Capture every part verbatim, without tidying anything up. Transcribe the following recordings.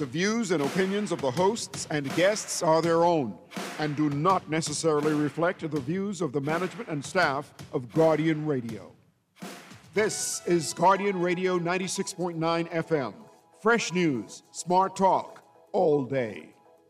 The views and opinions of the hosts and guests are their own and do not necessarily reflect the views of the management and staff of Guardian Radio. This is Guardian Radio ninety-six point nine F M. Fresh news, smart talk, all day.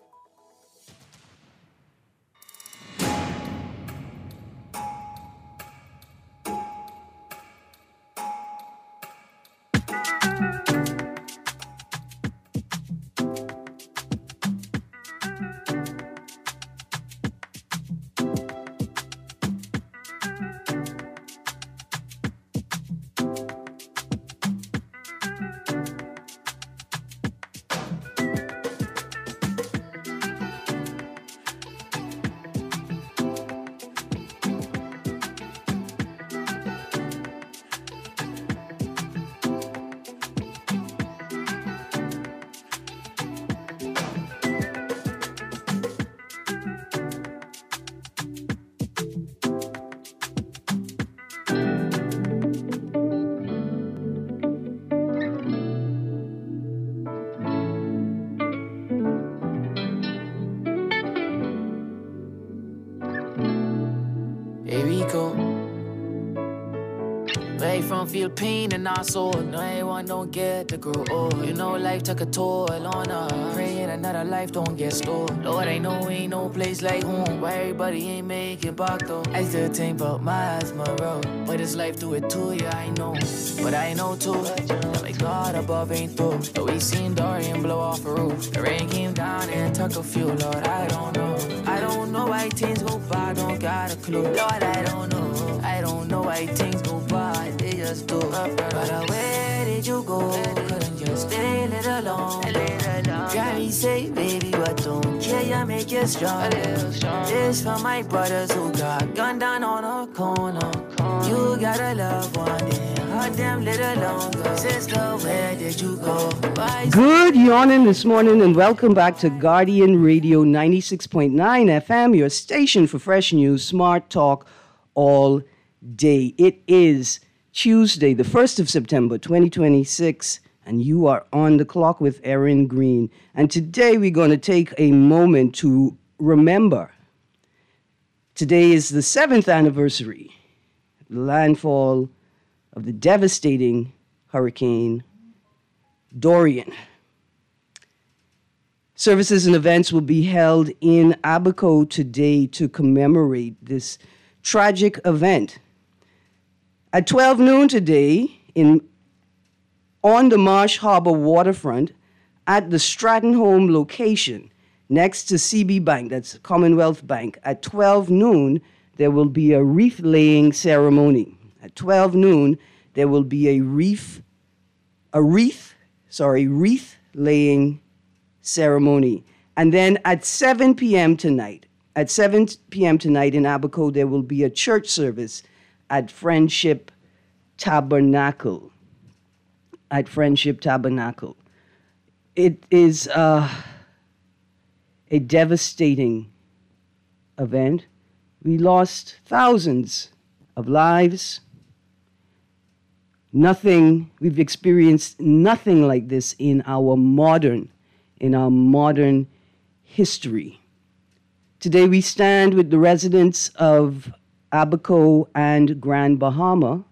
Feel pain in our soul. No, everyone don't get to grow old. You know life took a toll on us. Praying another life don't get stolen. Lord, I know ain't no place like home where everybody ain't making back though. I still think about my asthma road. But this life do it too, yeah, I know. But I know too that my God above ain't through. Though we seen Dorian blow off a roof. The rain came down and took a few, Lord, I don't know. I don't know why things go by, don't got a clue. Lord, I don't know. I don't know why things go by, they just do. But uh, where did you go? Couldn't just stay a little longer. Got me say, baby, but don't care, you make you strong. This for my brothers who got gunned down on a corner. You got a loved one, then hug them little longer. Sister, where did you go? Why Good yawning this morning and welcome back to Guardian Radio ninety-six point nine F M, your station for fresh news, smart talk, all day. It is Tuesday, the first of September, twenty twenty-six, and you are on the clock with Erin Green. And today we're going to take a moment to remember. Today is the seventh anniversary of the landfall of the devastating Hurricane Dorian. Services and events will be held in Abaco today to commemorate this tragic event. At twelve noon today, in, on the Marsh Harbor waterfront, at the Stratton Home location, next to C B Bank, that's Commonwealth Bank, at twelve noon, there will be a wreath-laying ceremony. At twelve noon, there will be a wreath, a wreath, sorry, wreath-laying ceremony. And then at seven p.m. tonight, at seven p.m. tonight in Abaco, there will be a church service at Friendship Tabernacle. At Friendship Tabernacle. It is uh, a devastating event. We lost thousands of lives. Nothing, we've experienced nothing like this in our modern, in our modern history. Today we stand with the residents of Abaco and Grand Bahama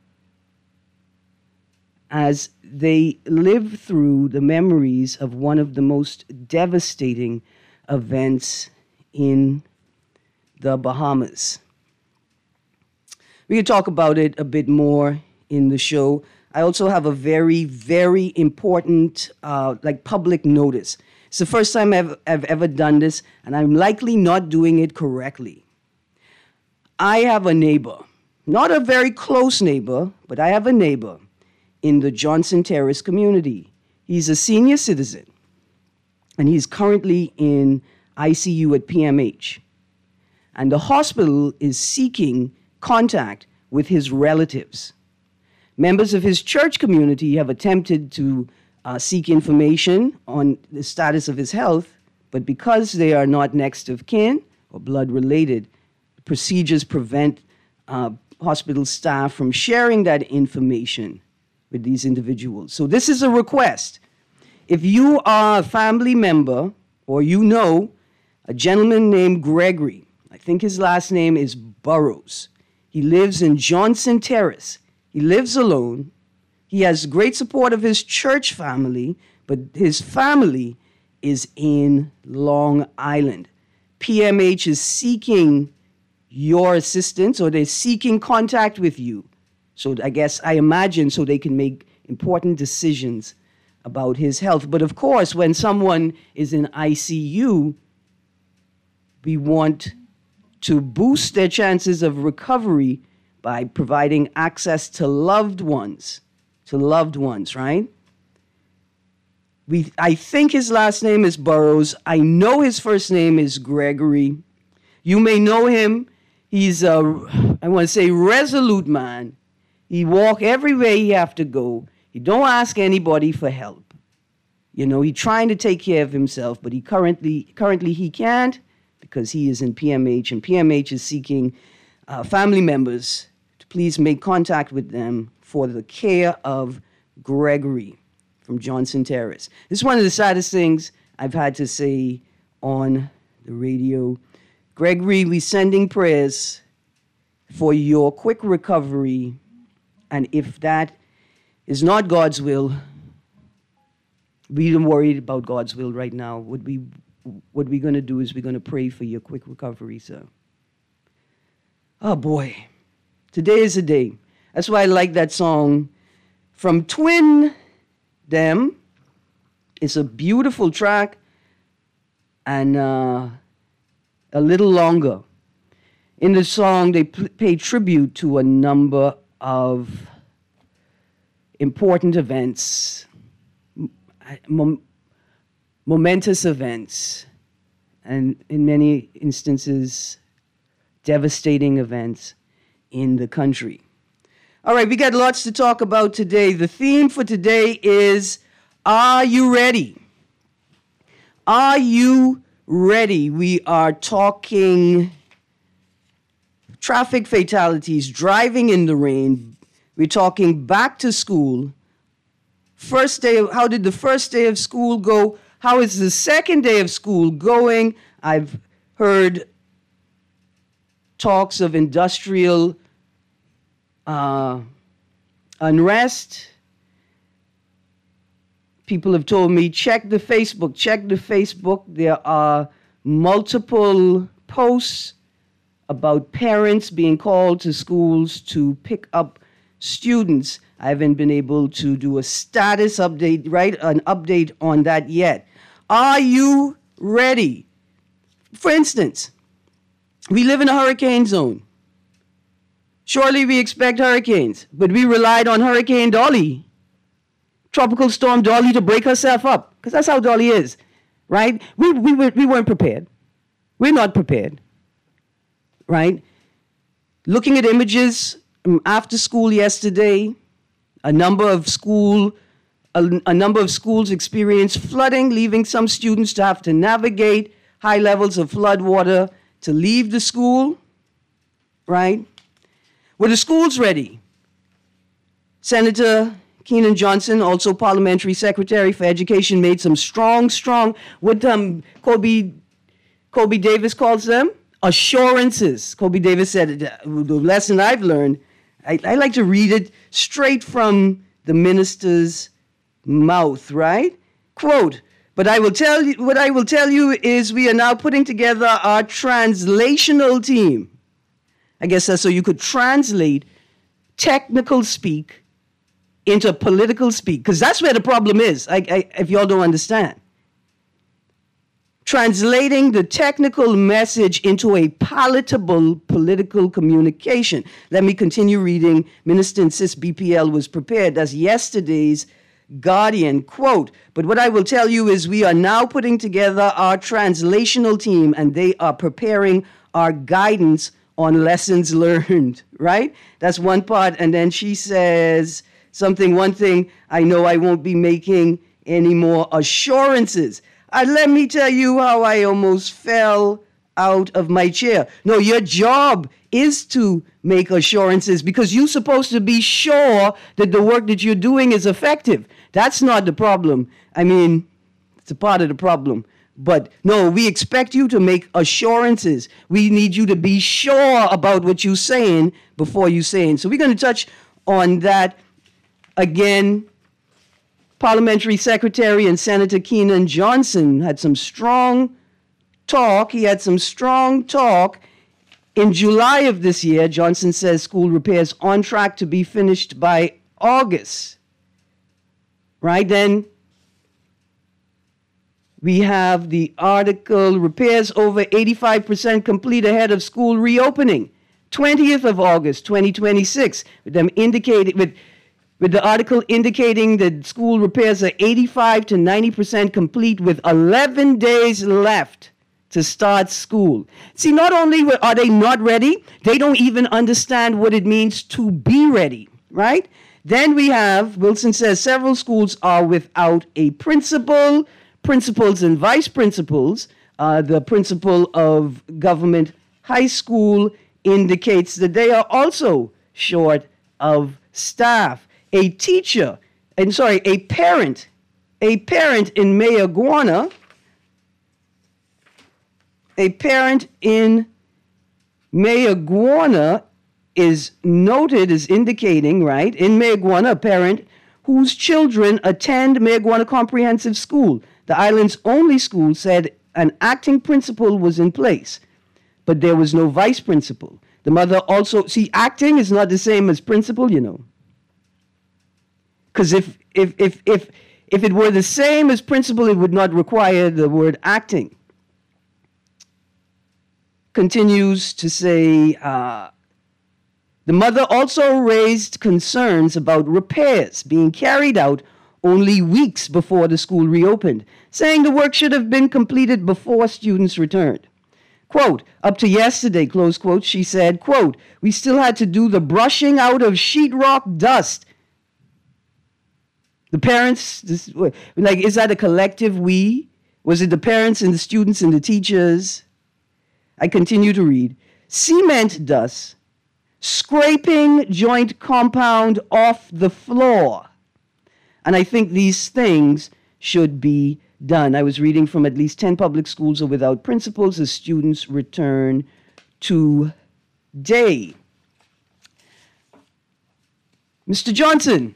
as they live through the memories of one of the most devastating events in the Bahamas. We can talk about it a bit more in the show. I also have a very, very important uh, like public notice. It's the first time I've, I've ever done this, and I'm likely not doing it correctly. I have a neighbor, not a very close neighbor, but I have a neighbor in the Johnson Terrace community. He's a senior citizen, and he's currently in I C U at P M H. And the hospital is seeking contact with his relatives. Members of his church community have attempted to uh, seek information on the status of his health, but because they are not next of kin or blood related, procedures prevent uh, hospital staff from sharing that information with these individuals. So this is a request. If you are a family member or you know a gentleman named Gregory, I think his last name is Burrows. He lives in Johnson Terrace. He lives alone. He has great support of his church family, but his family is in Long Island. P M H is seeking your assistance, or they're seeking contact with you. So I guess, I imagine, so they can make important decisions about his health. But of course, when someone is in I C U, we want to boost their chances of recovery by providing access to loved ones, to loved ones, right? We, I think his last name is Burrows. I know his first name is Gregory. You may know him. He's a, I want to say, resolute man. He walk everywhere he have to go. He don't ask anybody for help. You know, he's trying to take care of himself, but he currently, currently he can't because he is in P M H, and P M H is seeking uh, family members to please make contact with them for the care of Gregory from Johnson Terrace. This is one of the saddest things I've had to say on the radio. Gregory, we sending prayers for your quick recovery, and if that is not God's will, we don't worry about God's will right now. What we what we're going to do is we're going to pray for your quick recovery, sir. Oh, boy. Today is a day. That's why I like that song from Twin Dem. It's a beautiful track and uh, a little longer. In the song, they p- pay tribute to a number of important events, mom- momentous events, and in many instances, devastating events in the country. All right, we got lots to talk about today. The theme for today is, are you ready? Are you ready? We are talking traffic fatalities, driving in the rain. We're talking back to school. First day of, how did the first day of school go? How is the second day of school going? I've heard talks of industrial uh, unrest. People have told me, check the Facebook, check the Facebook. There are multiple posts about parents being called to schools to pick up students. I haven't been able to do a status update, right? An update on that yet. Are you ready? For instance, we live in a hurricane zone. Surely we expect hurricanes, but we relied on Hurricane Dolly, Tropical Storm Dolly, to break herself up, because that's how Dolly is, right? We, we, were, we weren't prepared. We're not prepared, right? Looking at images after school yesterday, a number of school, a, a number of schools experienced flooding, leaving some students to have to navigate high levels of flood water to leave the school, right? Were the schools ready? Senator Keenan Johnson, also Parliamentary Secretary for Education, made some strong, strong, what um, Kobe, Kobe Davis calls them, assurances. Kobe Davis said, the lesson I've learned, I, I like to read it straight from the minister's mouth, right? Quote, but I will tell you, what I will tell you is we are now putting together our translational team. I guess that's so you could translate technical speak into political speak, because that's where the problem is, I, I, if y'all don't understand. Translating the technical message into a palatable political communication. Let me continue reading. Minister insists B P L was prepared. That's yesterday's Guardian. Quote, but what I will tell you is we are now putting together our translational team, and they are preparing our guidance on lessons learned, right? That's one part. And then she says something, one thing, I know I won't be making any more assurances. Uh, let me tell you how I almost fell out of my chair. No, your job is to make assurances because you're supposed to be sure that the work that you're doing is effective. That's not the problem. I mean, it's a part of the problem. But no, we expect you to make assurances. We need you to be sure about what you're saying before you're saying. So we're going to touch on that again. Parliamentary Secretary and Senator Keenan Johnson had some strong talk. He had some strong talk. In July of this year, Johnson says school repairs on track to be finished by August. Right then, we have the article, repairs over eighty-five percent complete ahead of school reopening. twentieth of August, twenty twenty-six, with them indicating, with, with the article indicating that school repairs are eighty-five to ninety percent complete with eleven days left to start school. See, not only are they not ready, they don't even understand what it means to be ready, right? Then we have, Wilson says, several schools are without a principal, principals and vice principals. Uh, the principal of Government High School indicates that they are also short of staff. A teacher, and sorry, a parent, a parent in Mayaguana, a parent in Mayaguana is noted as indicating, right, in Mayaguana, a parent whose children attend Mayaguana Comprehensive School, the island's only school, said an acting principal was in place, but there was no vice principal. The mother also, see, acting is not the same as principal, you know. Because if, if, if, if, if it were the same as principal, it would not require the word acting. Continues to say, uh, the mother also raised concerns about repairs being carried out only weeks before the school reopened, saying the work should have been completed before students returned. Quote, up to yesterday, close quote, she said, quote, we still had to do the brushing out of sheetrock dust. The parents, this, like, is that a collective we? Was it the parents and the students and the teachers? I continue to read. Cement dust, scraping joint compound off the floor. And I think these things should be done. I was reading from at least ten public schools are without principals as students return today. Mister Johnson,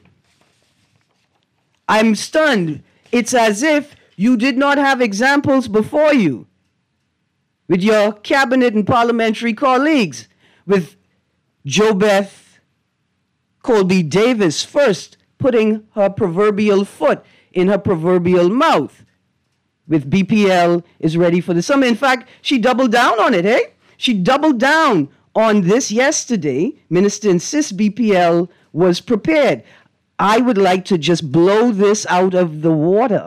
I'm stunned. It's as if you did not have examples before you with your cabinet and parliamentary colleagues, with JoBeth Colby Davis first putting her proverbial foot in her proverbial mouth, with B P L is ready for the summer. In fact, she doubled down on it, hey? She doubled down on this yesterday. Minister insists B P L was prepared. I would like to just blow this out of the water.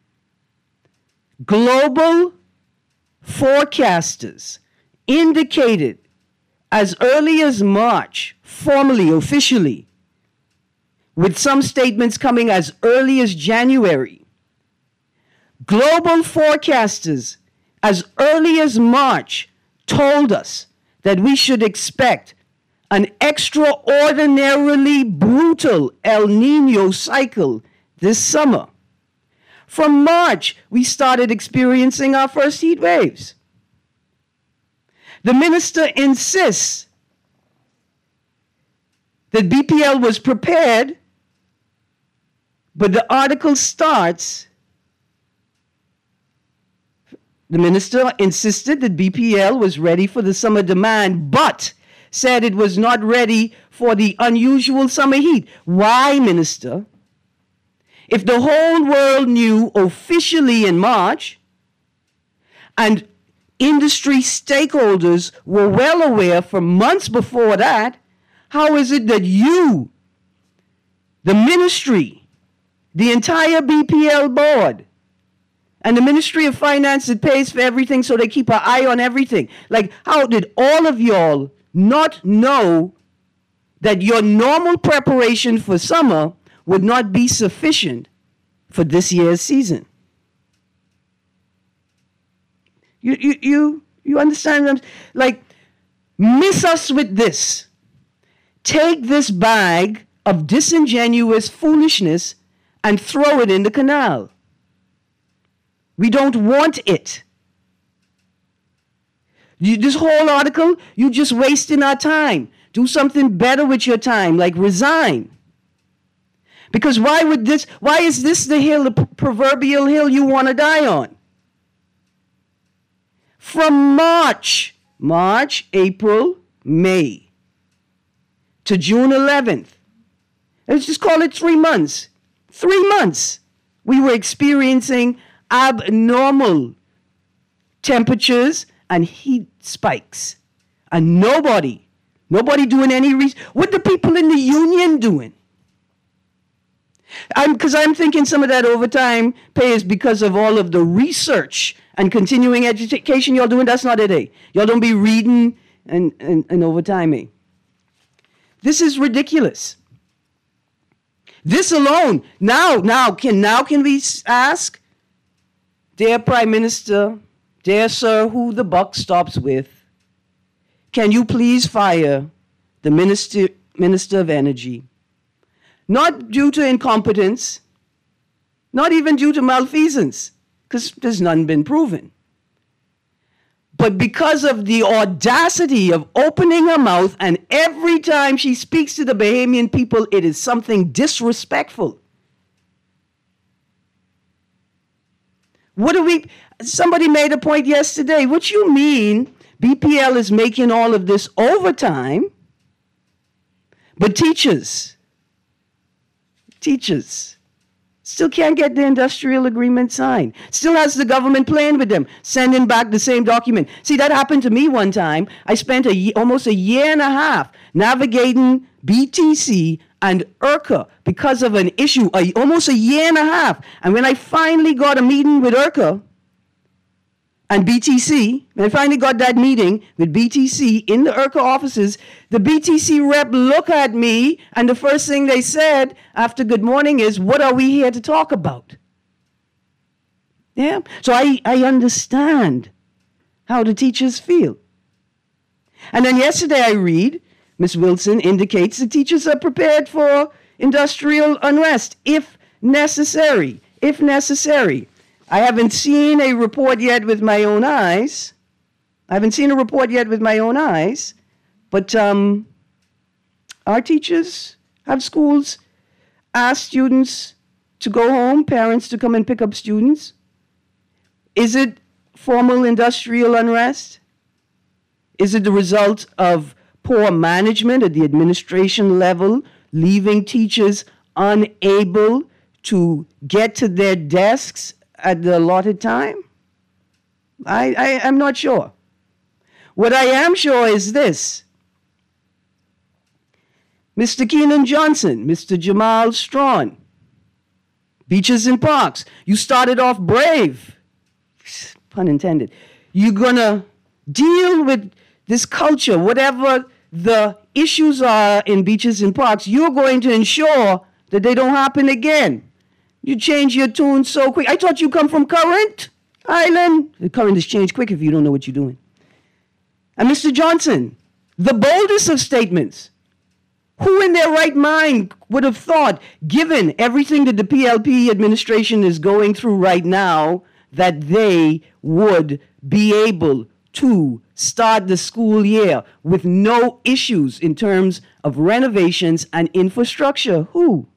Global forecasters indicated as early as March, formally, officially, with some statements coming as early as January. Global forecasters as early as March told us that we should expect an extraordinarily brutal El Nino cycle this summer. From March, we started experiencing our first heat waves. The minister insists that B P L was prepared, but the article starts, the minister insisted that B P L was ready for the summer demand, but said it was not ready for the unusual summer heat. Why, minister? If the whole world knew officially in March, and industry stakeholders were well aware for months before that, how is it that you, the ministry, the entire B P L board, and the Ministry of Finance that pays for everything so they keep an eye on everything, like how did all of y'all not know that your normal preparation for summer would not be sufficient for this year's season? You, you, you, you understand what I'm, like, miss us with this. Take this bag of disingenuous foolishness and throw it in the canal. We don't want it. You, this whole article, you just wasting our time. Do something better with your time, like resign. Because why would this, why is this the hill, the proverbial hill you want to die on? From March, March, April, May, to June eleventh. Let's just call it three months. Three months. We were experiencing abnormal temperatures and heat spikes. And nobody, nobody doing any research. What the people in the union doing? Because I'm, I'm thinking some of that overtime pay is because of all of the research and continuing education y'all doing. That's not it, eh? Y'all don't be reading and, and, and overtiming. This is ridiculous. This alone, now, now, can now can we ask, dear Prime Minister, dear sir, who the buck stops with, can you please fire the Minister, Minister of Energy? Not due to incompetence, not even due to malfeasance, because there's none been proven. But because of the audacity of opening her mouth, and every time she speaks to the Bahamian people, it is something disrespectful. What do we, somebody made a point yesterday. What you mean B P L is making all of this overtime, but teachers, teachers, still can't get the industrial agreement signed. Still has the government playing with them, sending back the same document. See, that happened to me one time. I spent a, almost a year and a half navigating B T C and I R C A because of an issue, a, almost a year and a half. And when I finally got a meeting with I R C A and B T C, when I finally got that meeting with B T C in the I R C A offices, the B T C rep looked at me, and the first thing they said after good morning is, what are we here to talk about? Yeah, so I, I understand how the teachers feel. And then yesterday I read, Miz Wilson indicates the teachers are prepared for industrial unrest if necessary, if necessary. I haven't seen a report yet with my own eyes. I haven't seen a report yet with my own eyes. But um, our teachers have schools ask students to go home, parents to come and pick up students. Is it formal industrial unrest? Is it the result of poor management at the administration level, leaving teachers unable to get to their desks at the allotted time? I, I, I'm not sure. What I am sure is this. Mister Keenan Johnson, Mister Jamal Strawn, Beaches and Parks, you started off brave, pun intended. You're going to deal with this culture, whatever the issues are in Beaches and Parks, you're going to ensure that they don't happen again. You change your tune so quick. I thought you come from Current Island. The current has changed quick if you don't know what you're doing. And Mister Johnson, the boldest of statements. Who in their right mind would have thought, given everything that the P L P administration is going through right now, that they would be able to start the school year with no issues in terms of renovations and infrastructure? Who?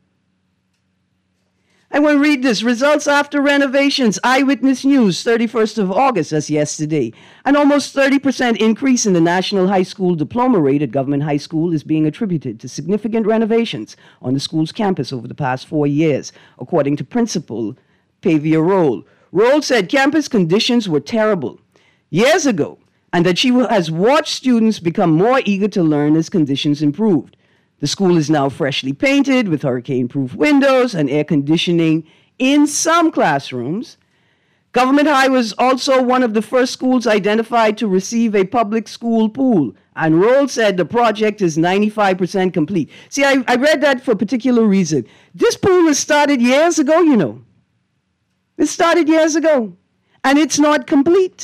I want to read this. Results after renovations. Eyewitness News, thirty-first of August, that's yesterday. An almost thirty percent increase in the national high school diploma rate at Government High School is being attributed to significant renovations on the school's campus over the past four years, according to Principal Pavia Roll. Roll said campus conditions were terrible years ago, and that she has watched students become more eager to learn as conditions improved. The school is now freshly painted with hurricane-proof windows and air conditioning in some classrooms. Government High was also one of the first schools identified to receive a public school pool, and Roll said the project is ninety-five percent complete. See, I, I read that for a particular reason. This pool was started years ago, you know. It started years ago, and it's not complete.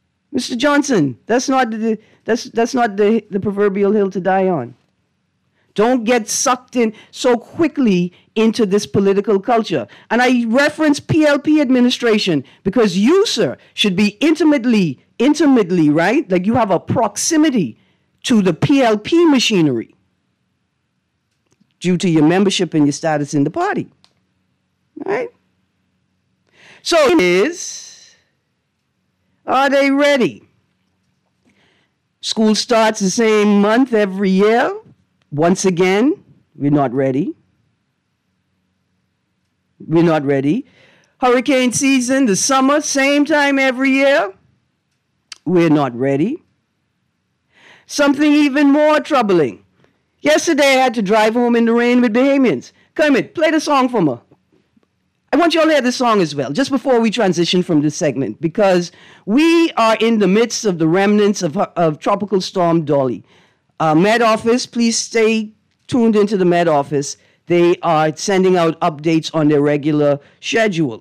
Mister Johnson, that's not the that's that's not the, the proverbial hill to die on. Don't get sucked in so quickly into this political culture. And I reference P L P administration because you, sir, should be intimately, intimately, right? Like you have a proximity to the P L P machinery due to your membership and your status in the party, right? So is, are they ready? School starts the same month every year. Once again, we're not ready. We're not ready. Hurricane season, the summer, same time every year. We're not ready. Something even more troubling. Yesterday, I had to drive home in the rain with Bahamians. Kermit, play the song for me. I want you all to hear this song as well, just before we transition from this segment, because we are in the midst of the remnants of, of Tropical Storm Dolly. Uh, Met Office, please stay tuned into the Met Office. They are sending out updates on their regular schedule.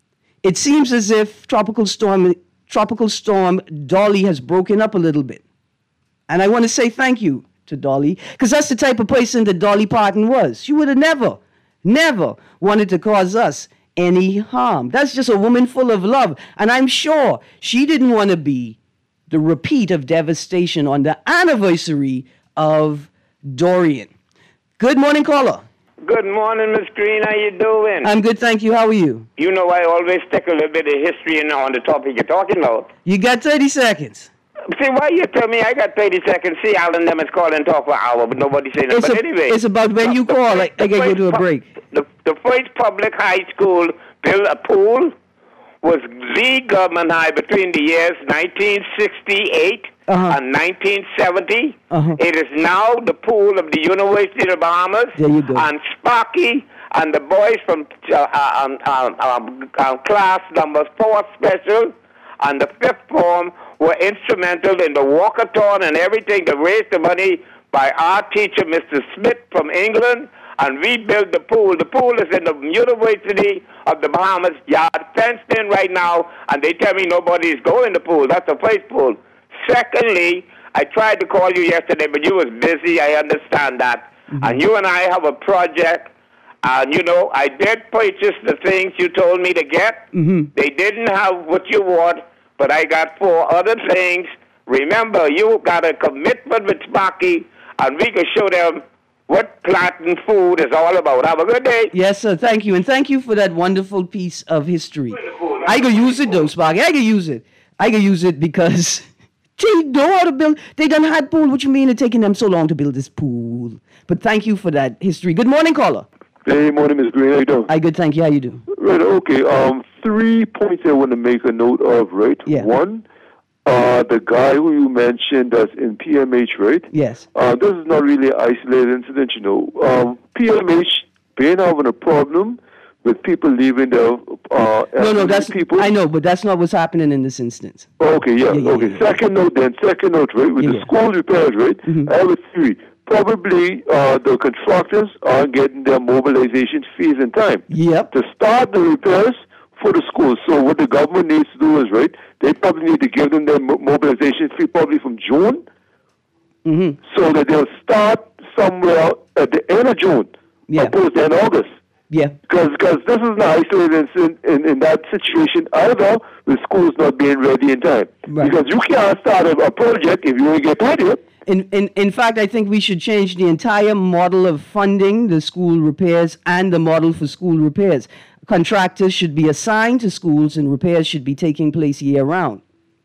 It seems as if Tropical Storm, Tropical Storm Dolly has broken up a little bit. And I want to say thank you to Dolly, because that's the type of person that Dolly Parton was. She would have never, never wanted to cause us any harm. That's just a woman full of love. And I'm sure she didn't want to be the repeat of devastation on the anniversary of Dorian. Good morning, caller. Good morning, Miss Green. How you doing? I'm good, thank you. How are you? You know I always take a little bit of history in on the topic you're talking about. You got thirty seconds. See, why you tell me I got thirty seconds? See, Alan them is calling and talk for an hour, but nobody saying that. It's, But a, anyway. it's about when you the call. first- I, I the gotta go first to a pu- break. The, the first public high school built a pool was Lee Government High between the years nineteen sixty-eight Uh-huh. and nineteen seventy. Uh-huh. It is now the pool of the University of the Bahamas. There you go. And Sparky and the boys from uh, uh, um, um, um, um, class number four special and the fifth form were instrumental in the walkathon and everything to raise the money by our teacher, Mister Smith from England, and rebuild the pool. The pool is in the University of the Bahamas yard, fenced in right now, and they tell me nobody is going in the pool. That's the first pool. Secondly, I tried to call you yesterday, but you was busy. I understand that. Mm-hmm. And you and I have a project. And, you know, I did purchase the things you told me to get. Mm-hmm. They didn't have what you want, but I got four other things. Remember, you got a commitment with Sparky, and we can show them what planting food is all about. Have a good day. Yes, sir. Thank you. And thank you for that wonderful piece of history. I can use it, though, Sparky. I can use it. I can use it because they know how to build. They done had pool. What you mean it's taking them so long to build this pool? But thank you for that history. Good morning, caller. Hey, morning, Miss Green. How you doing? I good, thank you. How you do? Right, okay. Um, three points I want to make a note of, right? Yeah. One, uh, the guy who you mentioned that's in P M H, right? Yes. Uh, this is not really an isolated incident, you know. Um, P M H been having a problem with people leaving the uh, No, no, that's people. I know, but that's not what's happening in this instance. Okay, yeah, Yeah, yeah, okay. yeah, yeah. Second note then, second note, right? With Yeah, the yeah. school repairs, right? Mhm. I have a theory. Probably uh, the contractors aren't getting their mobilization fees in time Yep. to start the repairs for the schools. So what the government needs to do is, right, they probably need to give them their mo- mobilization fee probably from June, Mm-hmm. so that they'll start somewhere at the end of June, Yeah. opposed to end of August. Yeah. Because this is an isolated incident in, in that situation either with schools not being ready in time. Right. Because you can't start a, a project if you ain't get paid yet. In, in, in fact, I think we should change the entire model of funding the school repairs and the model for school repairs. Contractors should be assigned to schools and repairs should be taking place year round.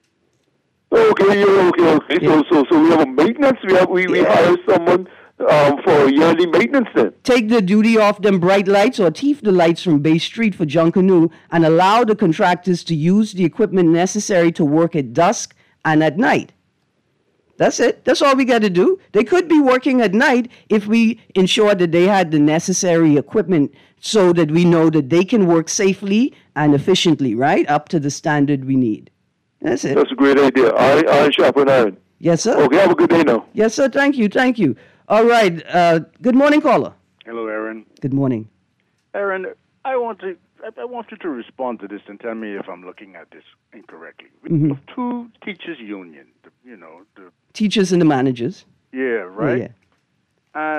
Okay, yeah, okay, okay. Yeah. So, so, so we have a maintenance. We have we, we Yeah. hire someone um, for yearly maintenance then. Take the duty off them bright lights or teeth the lights from Bay Street for Junkanoo and allow the contractors to use the equipment necessary to work at dusk and at night. That's it. That's all we got to do. They could be working at night if we ensure that they had the necessary equipment so that we know that they can work safely and efficiently, right? Up to the standard we need. That's it. That's a great idea. Iron, iron sharpen iron. Yes, sir. Okay, have a good day now. Yes, sir. Thank you. Thank you. All right. Uh, good morning, caller. Hello, Aaron. Good morning. Aaron, I want to I I want you to respond to this and tell me if I'm looking at this incorrectly. We Mhm. have two teachers' union, the, you know, the Teachers and the managers. yeah, right. Yeah, And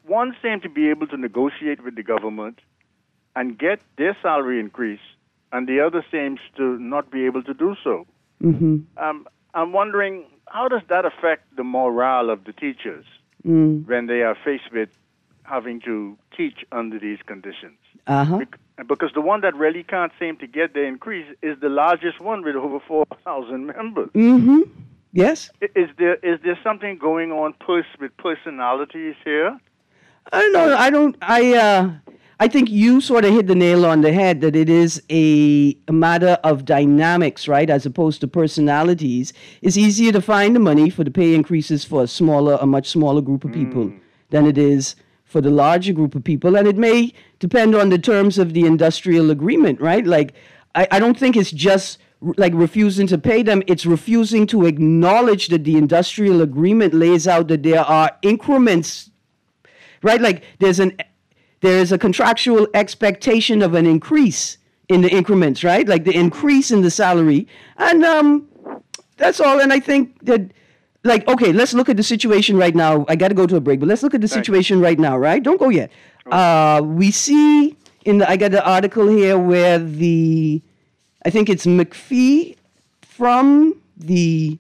one seem to be able to negotiate with the government and get their salary increase, and the other seems to not be able to do so. Mm-hmm. Um, I'm wondering, how does that affect the morale of the teachers Mm. when they are faced with having to teach under these conditions? Uh-huh. Bec- Because the one that really can't seem to get the increase is the largest one with over four thousand members. Mm-hmm. Yes. I- Is there is there something going on pers- with personalities here? I don't know. I don't. I. Uh, I think you sort of hit the nail on the head that it is a, a matter of dynamics, right, as opposed to personalities. It's easier to find the money for the pay increases for a smaller, a much smaller group of people Mm. than it is for the larger group of people, and it may depend on the terms of the industrial agreement, right? Like, I, I don't think it's just r- like refusing to pay them. It's refusing to acknowledge that the industrial agreement lays out that there are increments, right? Like there's an there is a contractual expectation of an increase in the increments, right? Like the increase in the salary, and um, that's all. And I think that, like, okay, let's look at the situation right now. I got to go to a break, but let's look at the Thank situation right now, right? Don't go yet. Uh, we see in the I got the article here where the I think it's McPhee from the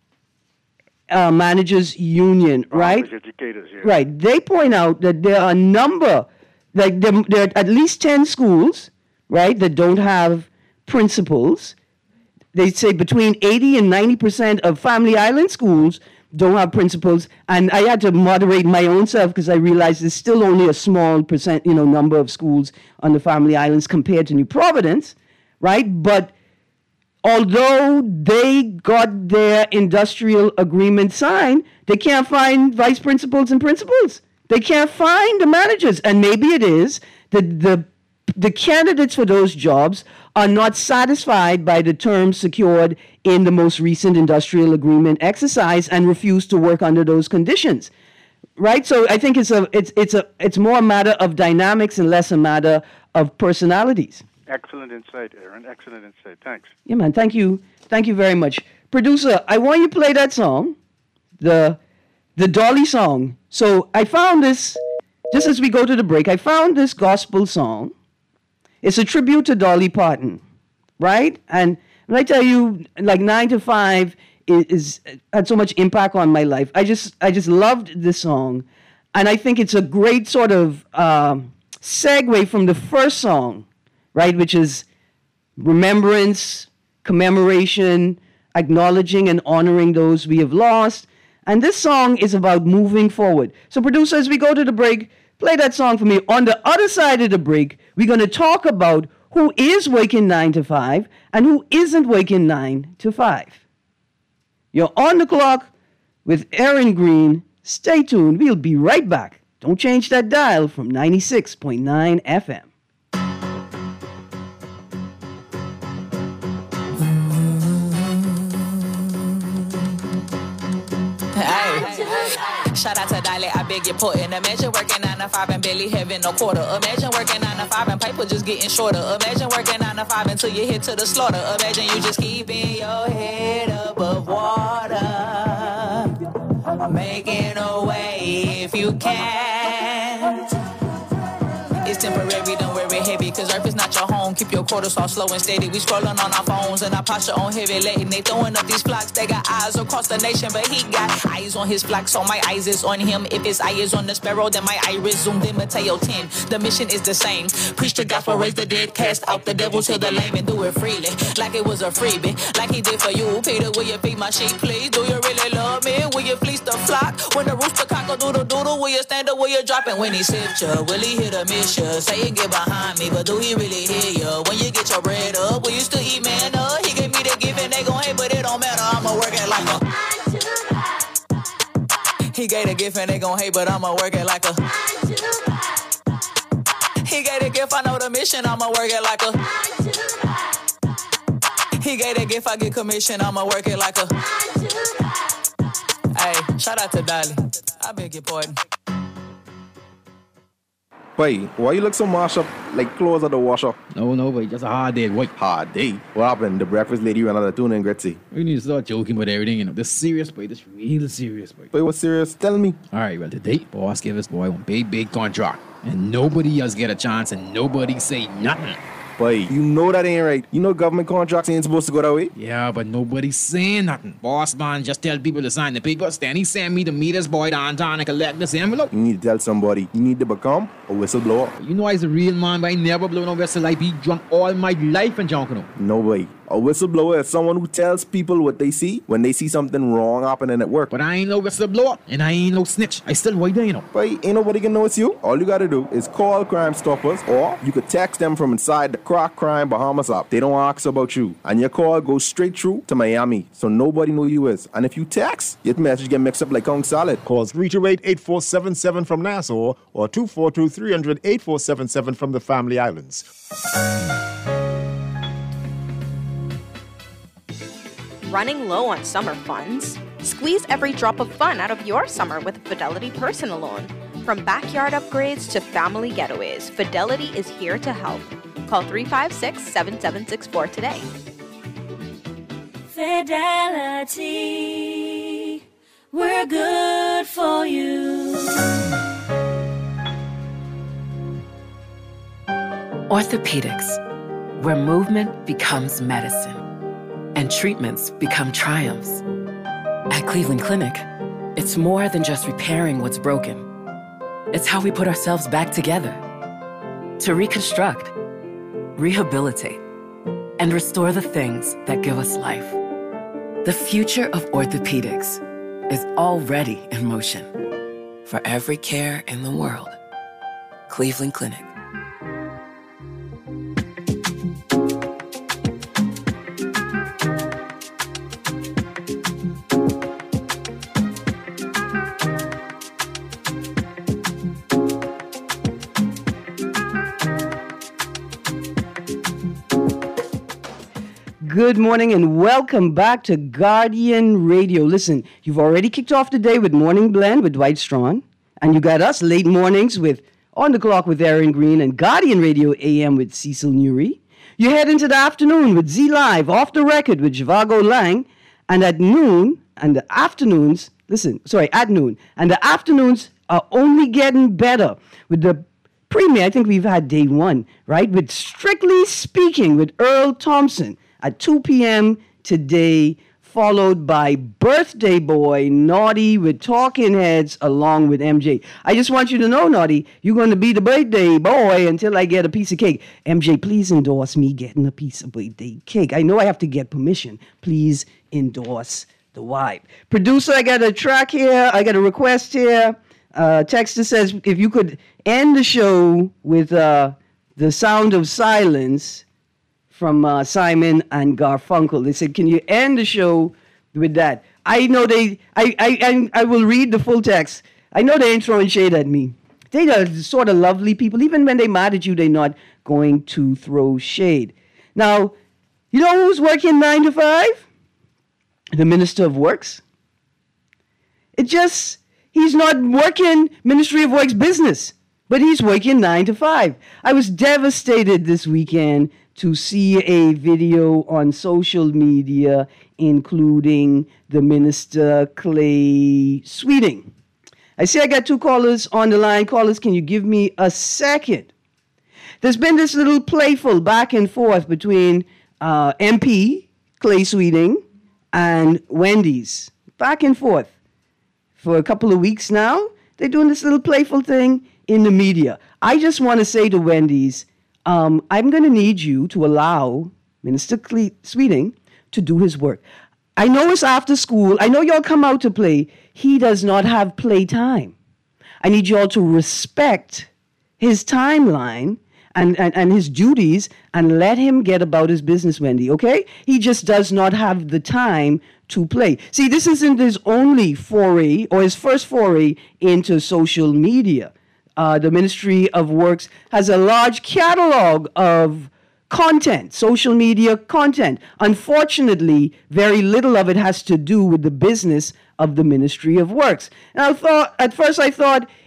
uh, managers union, right? Farmers, educators here. Right. They point out that there are a number, like there, there are at least ten schools, right, that don't have principals. They say between eighty and ninety percent of Family Island schools don't have principals. And I had to moderate my own self because I realized there's still only a small percent, you know, number of schools on the Family Islands compared to New Providence, right? But although they got their industrial agreement signed, they can't find vice principals and principals. They can't find the managers. And maybe it is that the the candidates for those jobs are not satisfied by the terms secured in the most recent industrial agreement exercise and refuse to work under those conditions. Right? So I think it's a it's it's a it's more a matter of dynamics and less a matter of personalities. Excellent insight, Aaron. Excellent insight. Thanks. Yeah, man. Thank you. Thank you very much. Producer, I want you to play that song, the the Dolly song. So I found this, just as we go to the break, I found this gospel song. It's a tribute to Dolly Parton, right? And when I tell you, like nine to five is, is had so much impact on my life. I just I just loved this song. And I think it's a great sort of um, segue from the first song, right, which is remembrance, commemoration, acknowledging and honoring those we have lost. And this song is about moving forward. So, producer, as we go to the break, play that song for me. On the other side of the break, we're going to talk about who is waking nine to five and who isn't waking nine to five. You're on the clock with Aaron Green. Stay tuned. We'll be right back. Don't change that dial from ninety-six point nine F M. Shout out to Dolly, I beg you putting. Imagine working nine to five and barely having no quarter. Imagine working nine to five and paper just getting shorter. Imagine working nine to five until you hit to the slaughter. Imagine you just keeping your head above water, making a way if you can. It's temporary, don't worry heavy, cause earth is not your home. Keep your cortisol slow and steady. We scrolling on our phones and our posture on heavy letting. They throwing up these flocks, they got eyes across the nation, but he got eyes on his flock, so my eyes is on him. If his eye is on the sparrow, then my iris zoomed in Mateo ten. The mission is the same. Preach the gospel, raise the dead, cast out the devil, till the lame, and do it freely, like it was a freebie, like he did for you. Peter, will you feed my sheep, please? Do you really love me? Will you fleece the flock? When the rooster cock doodle doodle, will you stand up? Will you drop it? When he sift you, will he hit a miss you? Say you get behind me, but do he really hear you? When you get your bread up, will you still eat manna? He gave me the gift and they gon' hate, but it don't matter. I'ma work it like a. He gave the gift and they gon' hate, but I'ma work it like a. He gave the gift, I know the mission, I'ma work it like a. He gave the gift, I get commission, I'ma work it like a. Hey, shout out to Dolly. I beg your pardon. Boy, why you look so mashed up like clothes at the washer? No, no, boy, just a hard day, boy. Hard day? What happened? The breakfast lady ran out of tuna and gritty. We need to start joking about everything, you know. This serious, boy. This real serious, boy. Boy, what's serious? Tell me. All right, well, today, boss gave us, boy, one big, big contract. And nobody else get a chance and nobody say nothing. Boy, you know that ain't right. You know government contracts ain't supposed to go that way. Yeah, but nobody's saying nothing. Boss man just tell people to sign the papers. Then he send me to meet his boy downtown and collect this envelope. You need to tell somebody. You need to become a whistleblower. You know I's a real man, but I never blow no whistle. I be drunk all my life and junk, you know. No way. A whistleblower is someone who tells people what they see when they see something wrong happening at work. But I ain't no whistleblower, and I ain't no snitch. I still white there, you know. But ain't nobody can know it's you. All you gotta do is call Crime Stoppers, or you could text them from inside the Crack Crime Bahamas app. They don't ask about you. And your call goes straight through to Miami, so nobody know you is. And if you text, your message get mixed up like Kong Salad. Call three two eight, eight four seven seven from Nassau, or two four two, three hundred, eight four seven seven from the Family Islands. Running low on summer funds? Squeeze every drop of fun out of your summer with Fidelity Personal Loan. From backyard upgrades to family getaways, Fidelity is here to help. Call three five six, seven seven six four today. Fidelity, we're good for you. Orthopedics, where movement becomes medicine and treatments become triumphs. At Cleveland Clinic, it's more than just repairing what's broken. It's how we put ourselves back together to reconstruct, rehabilitate, and restore the things that give us life. The future of orthopedics is already in motion. For every care in the world, Cleveland Clinic. Good morning and welcome back to Guardian Radio. Listen, you've already kicked off the day with Morning Blend with Dwight Strawn, and you got us late mornings with On the Clock with Aaron Green and Guardian Radio A M with Cecil Newry. You head into the afternoon with Z Live, Off the Record with Zhivago Lang, and at noon, and the afternoons, listen, sorry, at noon, and the afternoons are only getting better with the premiere. I think we've had day one, right? With Strictly Speaking with Earl Thompson at two p.m. today, followed by Birthday Boy Naughty with Talking Heads along with M J. I just want you to know, Naughty, you're going to be the birthday boy until I get a piece of cake. M J, please endorse me getting a piece of birthday cake. I know I have to get permission. Please endorse the wife. Producer, I got a track here. I got a request here. Uh, Texter says if you could end the show with uh, The Sound of Silence from uh, Simon and Garfunkel. They said, can you end the show with that? I know they, I, I, I, I will read the full text. I know they ain't throwing shade at me. They are sort of lovely people. Even when they mad at you, they're not going to throw shade. Now, you know who's working nine to five? The Minister of Works. It just, he's not working Ministry of Works business, but he's working nine to five. I was devastated this weekend to see a video on social media, including the Minister Clay Sweeting. I see I got two callers on the line. Callers, can you give me a second? There's been this little playful back and forth between uh, M P Clay Sweeting and Wendy's. Back and forth. For a couple of weeks now, they're doing this little playful thing in the media. I just want to say to Wendy's, Um, I'm going to need you to allow Minister Cle- Sweeting to do his work. I know it's after school. I know y'all come out to play. He does not have playtime. I need y'all to respect his timeline and, and, and his duties and let him get about his business, Wendy, okay? He just does not have the time to play. See, this isn't his only foray or his first foray into social media. Uh, the Ministry of Works has a large catalog of content, social media content. Unfortunately, very little of it has to do with the business of the Ministry of Works. And I thought, at first I thought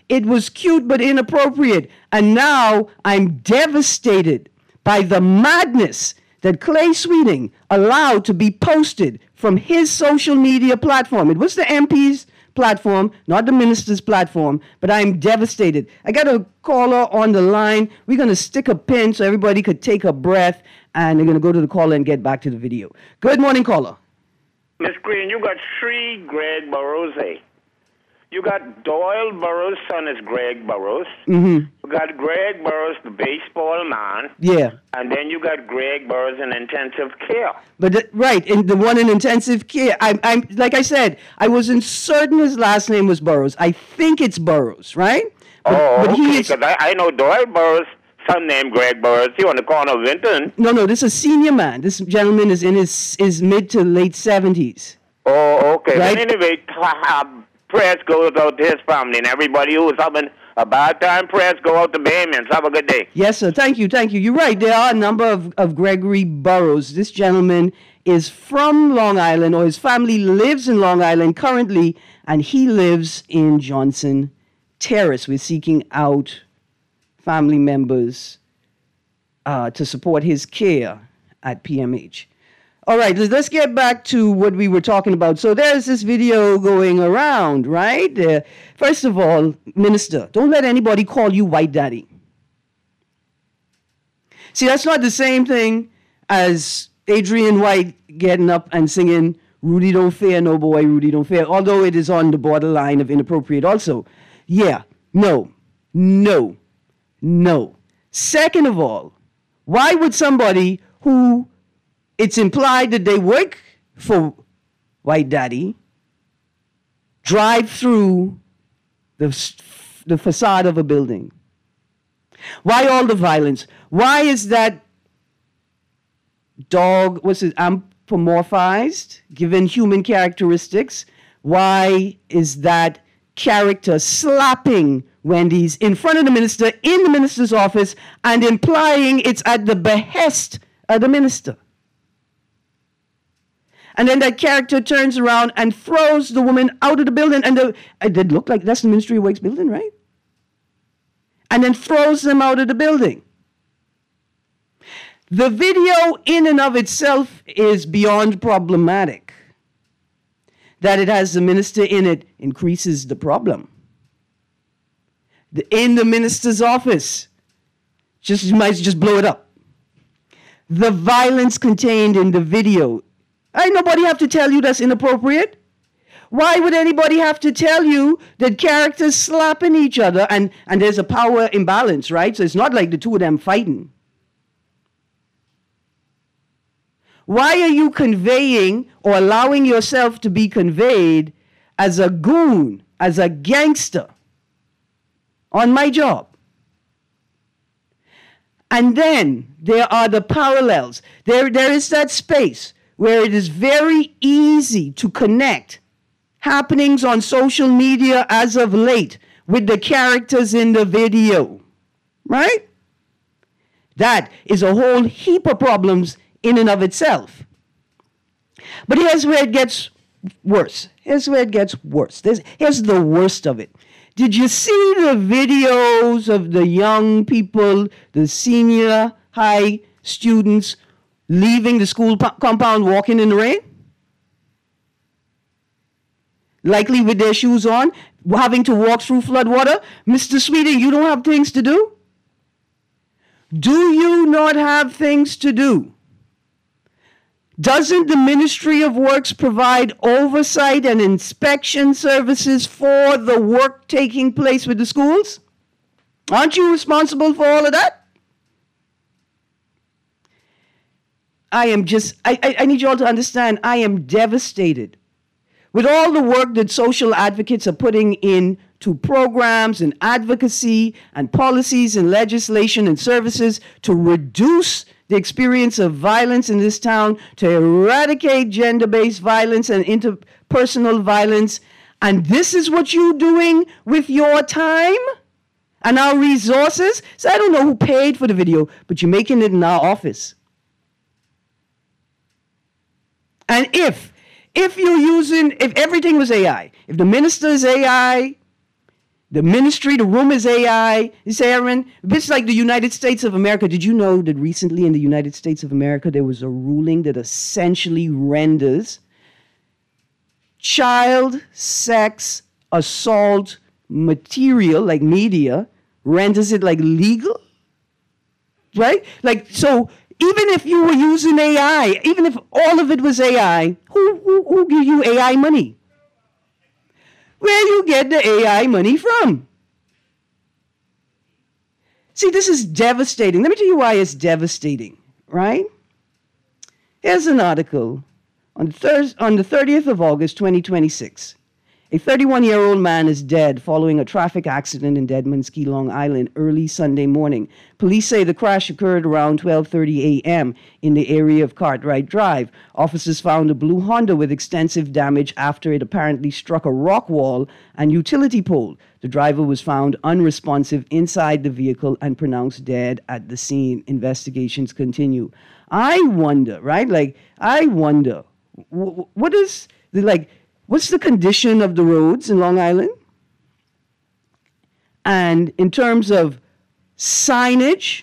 it was cute but inappropriate. And now I'm devastated by the madness that Clay Sweeting allowed to be posted from his social media platform. It was the M P's platform, not the minister's platform, but I'm devastated. I got a caller on the line. We're going to stick a pin so everybody could take a breath, and they're going to go to the caller and get back to the video. Good morning, caller. Miss Green, you got three Greg Burrows, eh? You got Doyle Burrows' son is Greg Burrows. Mm-hmm. You got Greg Burrows, the baseball man. Yeah. And then you got Greg Burrows in intensive care. But the, right, in the one in intensive care, I'm, I'm like I said, I wasn't certain his last name was Burrows. I think it's Burrows, right? But, oh, but okay, is, because I, I know Doyle Burrows' son named Greg Burrows. He on the corner of Vinton. No, no, this is a senior man. This gentleman is in his, his mid to late seventies. Oh, okay. Right? But anyway, prayers goes out to his family and everybody who was having a bad time. Prayers go out to Bahamians. Have a good day. Yes, sir. Thank you. Thank you. You're right. There are a number of, of Gregory Burrows. This gentleman is from Long Island, or his family lives in Long Island currently, and he lives in Johnson Terrace. We're seeking out family members uh, to support his care at P M H. All right, let's get back to what we were talking about. So there's this video going around, right? Uh, first of all, Minister, don't let anybody call you white daddy. See, that's not the same thing as Adrian White getting up and singing, Rudy don't fear, no boy, Rudy don't fear, although it is on the borderline of inappropriate also. Yeah, no, no, no. Second of all, why would somebody who it's implied that they work for White Daddy drive through the, the facade of a building? Why all the violence? Why is that dog, what's it, anthropomorphized, given human characteristics? Why is that character slapping Wendy's in front of the minister in the minister's office and implying it's at the behest of the minister? And then that character turns around and throws the woman out of the building. And the, it did look like that's the Ministry of Works building, right? And then throws them out of the building. The video in and of itself is beyond problematic. That it has the minister in it increases the problem. The, in the minister's office, just you might just blow it up. The violence contained in the video, ain't nobody have to tell you that's inappropriate. Why would anybody have to tell you that characters slapping each other and, and there's a power imbalance, right? So it's not like the two of them fighting. Why are you conveying or allowing yourself to be conveyed as a goon, as a gangster on my job? And then there are the parallels. There, there is that space where it is very easy to connect happenings on social media as of late with the characters in the video, right? That is a whole heap of problems in and of itself. But here's where it gets worse. Here's where it gets worse. There's, here's the worst of it. Did you see the videos of the young people, the senior high students, leaving the school po- compound, walking in the rain? Likely with their shoes on, having to walk through flood water. Mister Sweeting, you don't have things to do? Do you not have things to do? Doesn't the Ministry of Works provide oversight and inspection services for the work taking place with the schools? Aren't you responsible for all of that? I am just, I, I, I need you all to understand, I am devastated with all the work that social advocates are putting into programs and advocacy and policies and legislation and services to reduce the experience of violence in this town, to eradicate gender-based violence and interpersonal violence. And this is what you're doing with your time and our resources? So I don't know who paid for the video, but you're making it in our office. And if If you're using, if everything was A I, if the minister is A I, The ministry, the room is A I. You say, Aaron, it's like the United States of America. Did you know that recently in the United States of America, there was a ruling that essentially renders child sex assault material, like media, renders it like legal? Right? Like, so even if you were using A I, even if all of it was A I, who, who, who give you A I money? Where you get the A I money from? See, this is devastating. Let me tell you why it's devastating, right? Here's an article on the, thir- on the thirtieth of August, twenty twenty-six. A thirty-one-year-old man is dead following a traffic accident in Deadman's Key, Long Island, early Sunday morning. Police say the crash occurred around twelve thirty a.m. in the area of Cartwright Drive. Officers found a blue Honda with extensive damage after it apparently struck a rock wall and utility pole. The driver was found unresponsive inside the vehicle and pronounced dead at the scene. Investigations continue. I wonder, right? Like, I wonder, what is the, like, what's the condition of the roads in Long Island? And in terms of signage,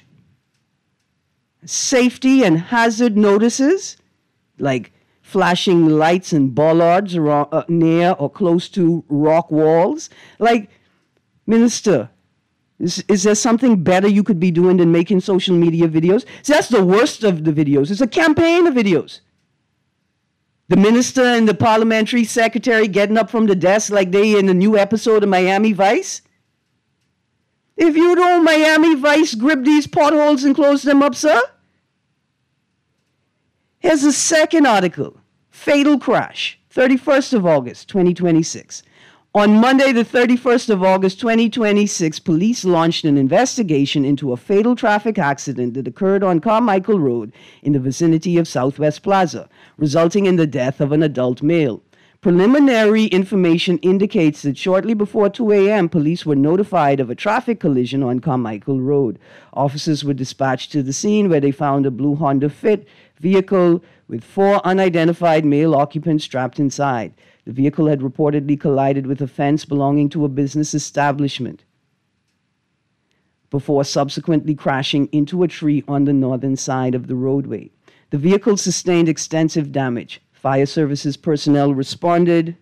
safety and hazard notices, like flashing lights and bollards around, uh, near or close to rock walls. Like, Minister, is, is there something better you could be doing than making social media videos? See, that's the worst of the videos. It's a campaign of videos. The minister and the parliamentary secretary getting up from the desk like they in a new episode of Miami Vice. If you don't Miami Vice grip these potholes and close them up, sir. Here's a second article. Fatal crash, thirty-first of August, twenty twenty-six. On Monday, the thirty-first of August, twenty twenty-six, police launched an investigation into a fatal traffic accident that occurred on Carmichael Road in the vicinity of Southwest Plaza, resulting in the death of an adult male. Preliminary information indicates that shortly before two a.m., police were notified of a traffic collision on Carmichael Road. Officers were dispatched to the scene where they found a blue Honda Fit vehicle with four unidentified male occupants strapped inside. The vehicle had reportedly collided with a fence belonging to a business establishment before subsequently crashing into a tree on the northern side of the roadway. The vehicle sustained extensive damage. Fire services personnel responded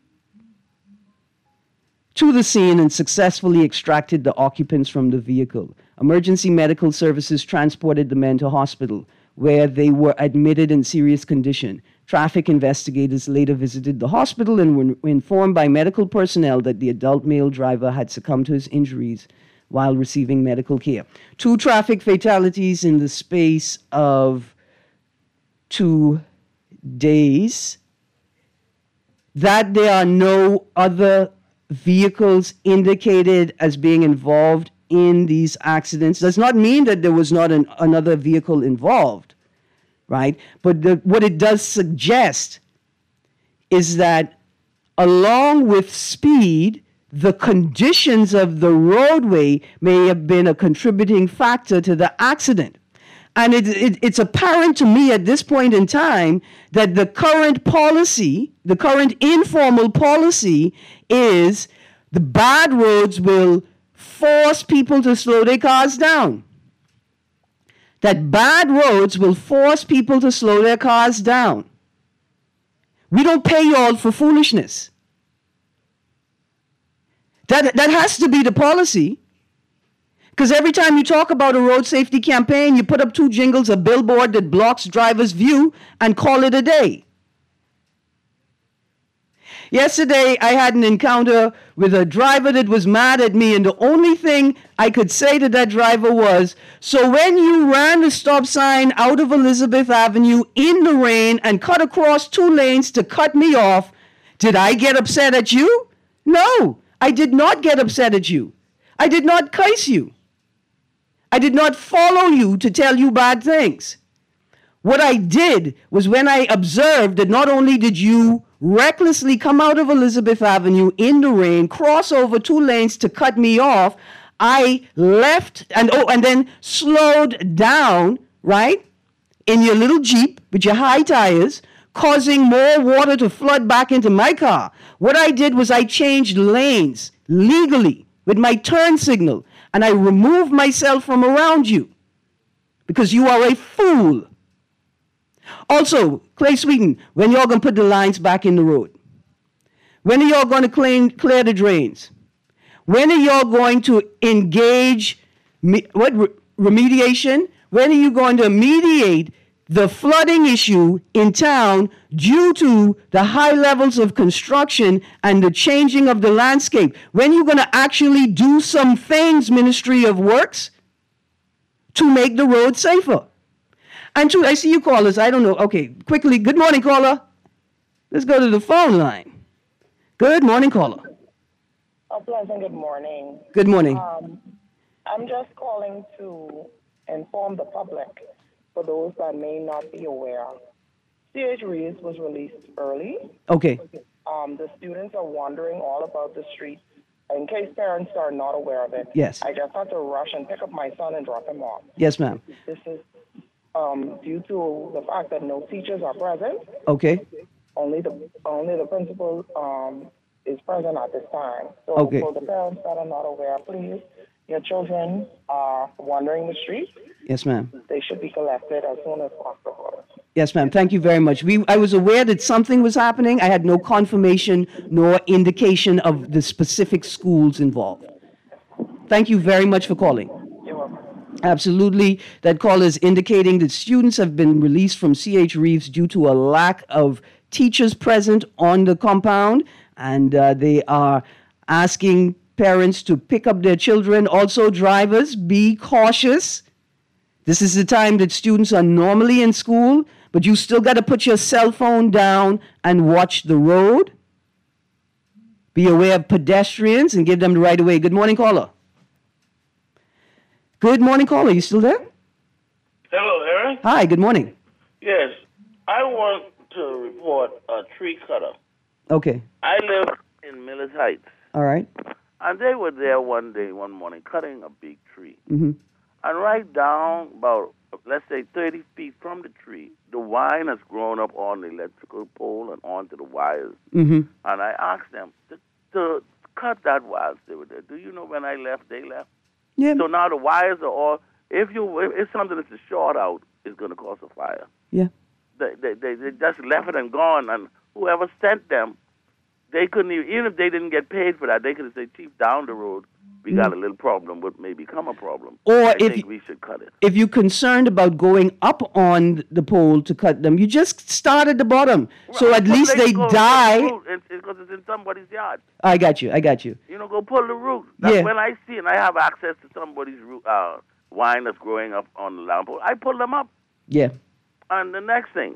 to the scene and successfully extracted the occupants from the vehicle. Emergency medical services transported the men to hospital, where they were admitted in serious condition. Traffic investigators later visited the hospital and were informed by medical personnel that the adult male driver had succumbed to his injuries while receiving medical care. Two traffic fatalities in the space of two days. That there are no other vehicles indicated as being involved in these accidents does not mean that there was not an, another vehicle involved, right? But the, what it does suggest is that along with speed, the conditions of the roadway may have been a contributing factor to the accident. And it, it, it's apparent to me at this point in time that the current policy, the current informal policy is the bad roads will force people to slow their cars down. That bad roads will force people to slow their cars down. We don't pay y'all for foolishness. That, that has to be the policy. Because every time you talk about a road safety campaign, you put up two jingles, a billboard that blocks drivers' view, and call it a day. Yesterday, I had an encounter with a driver that was mad at me, and the only thing I could say to that driver was, so when you ran the stop sign out of Elizabeth Avenue in the rain and cut across two lanes to cut me off, did I get upset at you? No, I did not get upset at you. I did not curse you. I did not follow you to tell you bad things. What I did was when I observed that not only did you recklessly come out of Elizabeth Avenue in the rain, cross over two lanes to cut me off, I left and oh, and then slowed down, right, in your little Jeep with your high tires, causing more water to flood back into my car. What I did was I changed lanes legally, with my turn signal, and I remove myself from around you because you are a fool. Also, Clay Sweeten, when y'all going to put the lines back in the road? When are y'all going to clean, clear the drains? When are y'all going to engage me, what re- remediation? When are you going to mediate the flooding issue in town due to the high levels of construction and the changing of the landscape? When are you going to actually do some things, Ministry of Works, to make the road safer? And two, I see you callers. I don't know. Okay, quickly. Good morning, caller. Let's go to the phone line. Good morning, caller. A pleasant good morning. Good morning. Um, I'm just calling to inform the public, for those that may not be aware. C H Reeves was released early. Okay. Um, the students are wandering all about the streets. In case parents are not aware of it, yes. I just had to rush and pick up my son and drop him off. Yes, ma'am. This is um, due to the fact that no teachers are present. Okay. Only the only the principal um, is present at this time. So Okay. for the parents that are not aware, please, your children are wandering the streets. Yes, ma'am. They should be collected as soon as possible. Yes, ma'am. Thank you very much. We, I was aware that something was happening. I had no confirmation nor indication of the specific schools involved. Thank you very much for calling. You're welcome. Absolutely. That call is indicating that students have been released from C H Reeves due to a lack of teachers present on the compound, and uh, they are asking parents to pick up their children. Also, drivers, be cautious. This is the time that students are normally in school, but you still got to put your cell phone down and watch the road. Be aware of pedestrians and give them the right of way. Good morning, caller. Good morning, caller. You still there? Hello, Aaron. Hi, good morning. Yes, I want to report a tree cutter. Okay. I live in Millis Heights, All right. and they were there one day, one morning, cutting a big tree. Mm-hmm. And right down about, let's say, thirty feet from the tree, the vine has grown up on the electrical pole and onto the wires. Mm-hmm. And I asked them to, to cut that while they were there. Do you know when I left, they left? Yeah. So now the wires are all, if you if it's something that's a short out, it's going to cause a fire. Yeah. They, they, they, they just left it and gone, and whoever sent them, they couldn't even, even if they didn't get paid for that, they could have said, Chief, down the road, we Mm. got a little problem, what may become a problem. Or I if think you- we should cut it. If you're concerned about going up on the pole to cut them, you just start at the bottom. So at Well, least they they go die. pull the root, it's because it's in somebody's yard. I got you. I got you. You know, go pull the root. That's Yeah. when I see and I have access to somebody's root, uh, vine that's growing up on the lamp pole, I pull them up. Yeah. And the next thing,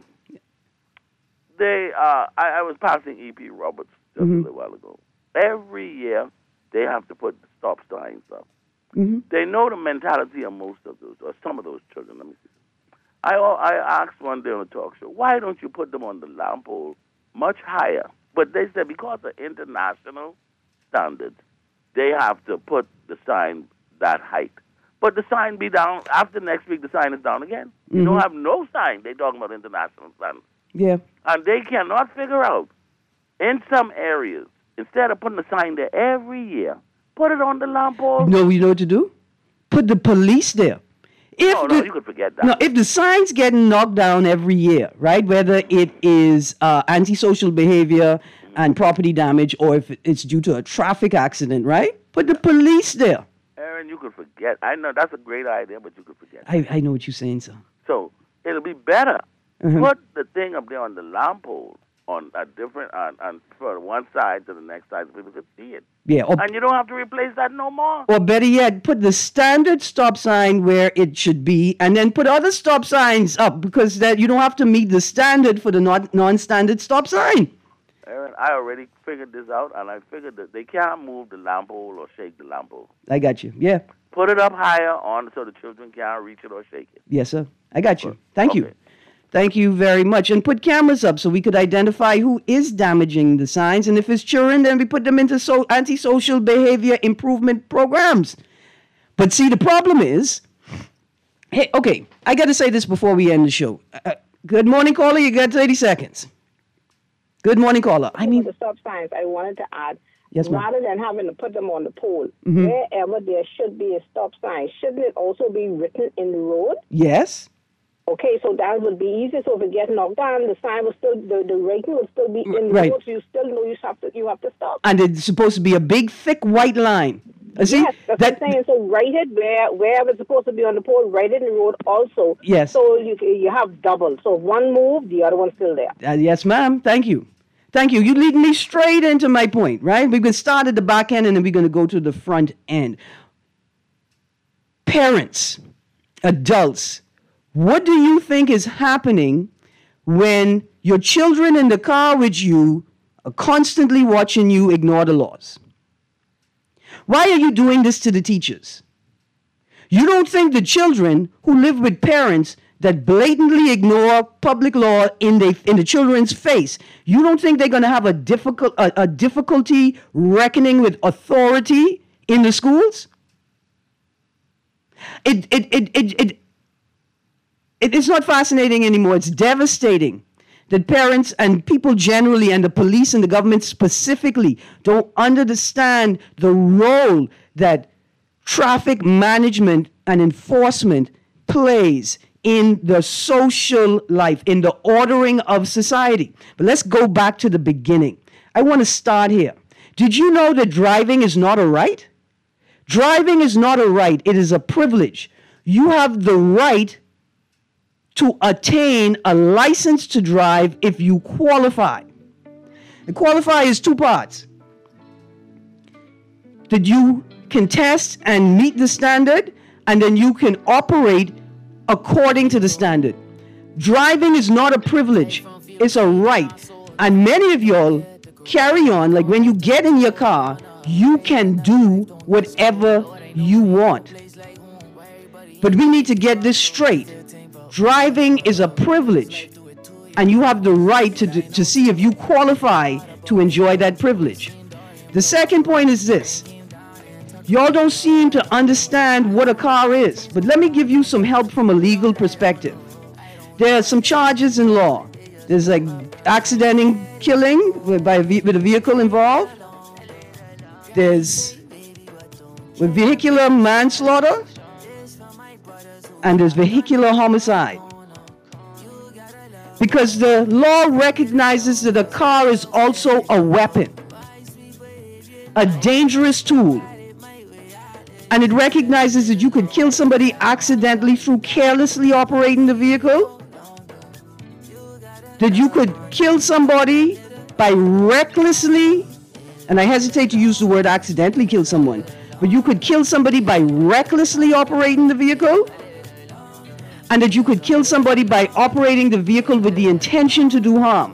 they, uh, I, I was passing E P Roberts just Mhm. a little while ago. Every year, they have to put the stop signs up. Mm-hmm. They know the mentality of most of those, or some of those children. Let me see. I, I asked one day on a talk show, why don't you put them on the lamp pole much higher? But they said because of international standards, they have to put the sign that height. But the sign be down, after next week, the sign is down again. You don't Mhm. have no sign. They talking about international standards. Yeah. And they cannot figure out, in some areas, instead of putting a sign there every year, put it on the lamp pole. No, you know what to do? Put the police there. If Oh, no, the, you could forget that. No, if the sign's getting knocked down every year, right, whether it is uh, antisocial behavior and property damage or if it's due to a traffic accident, right, put the police there. Aaron, you could forget. I know that's a great idea, but you could forget. I, I know what you're saying, sir. So it'll be better. Mhm. Put the thing up there on the lamp pole on a different, on, on from one side to the next side so people could see it. Yeah, or, And you don't have to replace that no more. or better yet, put the standard stop sign where it should be and then put other stop signs up because that you don't have to meet the standard for the non- non-standard stop sign. Aaron, I already figured this out, and I figured that they can't move the lamp pole or shake the lamp pole. I got you. Yeah. Put it up higher on so the children can't reach it or shake it. Yes, sir. I got you. Thank you. Thank you very much. And put cameras up so we could identify who is damaging the signs. And if it's children, then we put them into so antisocial behavior improvement programs. But see, the problem is, hey, okay, I got to say this before we end the show. Uh, good morning, caller. You got thirty seconds. Good morning, caller. I mean, the stop signs, I wanted to add, Yes, ma'am. Rather than having to put them on the pole, Mhm. wherever there should be a stop sign, shouldn't it also be written in the road? Yes. Okay, so that would be easy. So if it gets knocked down, the sign will still, the, the rating will still be in the Right. road, so you still know you have to, you have to stop. And it's supposed to be a big, thick white line. Uh, See, yes, that's that, what I'm saying. So write it where wherever it's supposed to be on the pole, write it in the road also. Yes. So you you have double. So if one move, the other one's still there. Uh, yes, ma'am. Thank you. Thank you. You lead me straight into my point, right? We're going to start at the back end and then we're going to go to the front end. Parents, adults, what do you think is happening when your children in the car with you are constantly watching you ignore the laws? Why are you doing this to the teachers? You don't think the children who live with parents that blatantly ignore public law in the, in the children's face, you don't think they're going to have a, difficult, a, a difficulty reckoning with authority in the schools? It, it, it, it, it, it, it's not fascinating anymore. It's devastating that parents and people generally and the police and the government specifically don't understand the role that traffic management and enforcement plays in the social life, in the ordering of society. But let's go back to the beginning. I want to start here. Did you know that driving is not a right? Driving is not a right. It is a privilege. You have the right to attain a license to drive if you qualify. And qualify is two parts. That you can test and meet the standard, and then you can operate according to the standard. Driving is not a privilege, it's a right. And many of y'all carry on, like when you get in your car, you can do whatever you want. But we need to get this straight. Driving is a privilege, and you have the right to, to see if you qualify to enjoy that privilege. The second point is this. Y'all don't seem to understand what a car is, but let me give you some help from a legal perspective. There are some charges in law. There's like accidental killing with, by, with a vehicle involved. There's with vehicular manslaughter. And there's vehicular homicide. Because the law recognizes that a car is also a weapon, a dangerous tool. And it recognizes that you could kill somebody accidentally through carelessly operating the vehicle. That you could kill somebody by recklessly, and I hesitate to use the word accidentally kill someone, but you could kill somebody by recklessly operating the vehicle. And that you could kill somebody by operating the vehicle with the intention to do harm.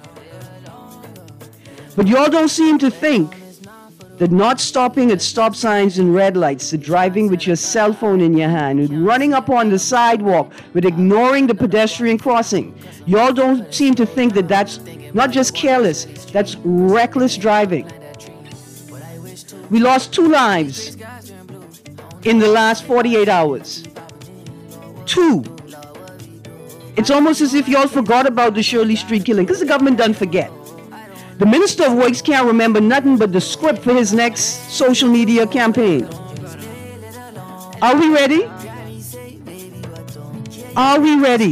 But y'all don't seem to think that not stopping at stop signs and red lights, that driving with your cell phone in your hand, with running up on the sidewalk, with ignoring the pedestrian crossing, y'all don't seem to think that that's not just careless, that's reckless driving. We lost two lives in the last forty-eight hours. Two. It's almost as if y'all forgot about the Shirley Street killing, because the government doesn't forget. The Minister of Works can't remember nothing but the script for his next social media campaign. Are we ready? Are we ready?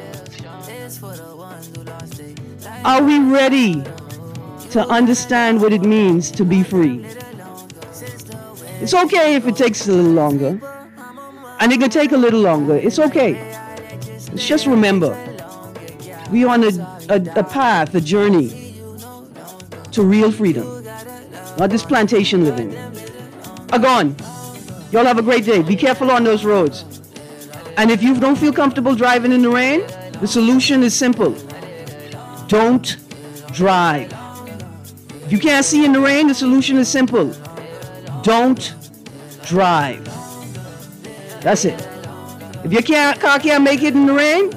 Are we ready to understand what it means to be free? It's okay if it takes a little longer. And it can take a little longer. It's okay. Let's just remember, we're on a, a, a path, a journey to real freedom. Not this plantation living. Agone. Y'all have a great day. Be careful on those roads. And if you don't feel comfortable driving in the rain, the solution is simple. Don't drive. If you can't see in the rain, the solution is simple. Don't drive. That's it. If your car can't make it in the rain,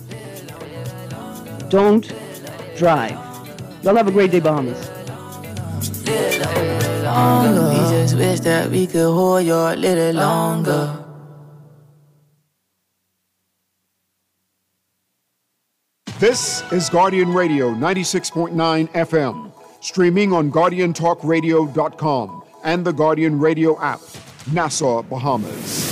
don't drive. Y'all have a great day, Bahamas. Longer. We just wish that we could hold you a little longer. This is Guardian Radio ninety-six point nine F M, Streaming on Guardian Talk Radio dot com and the Guardian Radio app. Nassau, Bahamas.